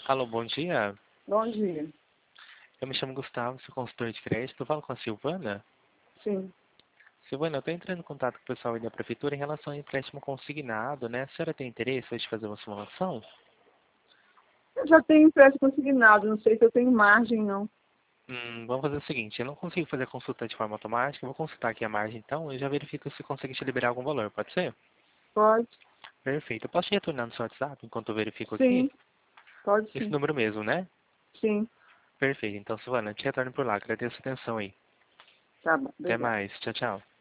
Alô, bom dia. Bom dia. Eu me chamo Gustavo, sou consultor de crédito. Eu falo com a Silvana. Sim. Silvana, eu estou entrando em contato com o pessoal aí da prefeitura em relação ao empréstimo consignado, né? A senhora tem interesse de fazer uma simulação? Eu já tenho empréstimo consignado, não sei se eu tenho margem, não. Vamos fazer o seguinte, eu não consigo fazer a consulta de forma automática, eu vou consultar aqui a margem então e já verifico se consegue te liberar algum valor, pode ser? Pode? Perfeito. Eu posso te retornar no seu WhatsApp enquanto eu verifico aqui? Sim, pode Esse sim. número mesmo, né? Sim. Perfeito. Então, Silvana, eu te retorno por lá. Agradeço a atenção aí. Tá bom, Até obrigada. mais. Tchau, tchau.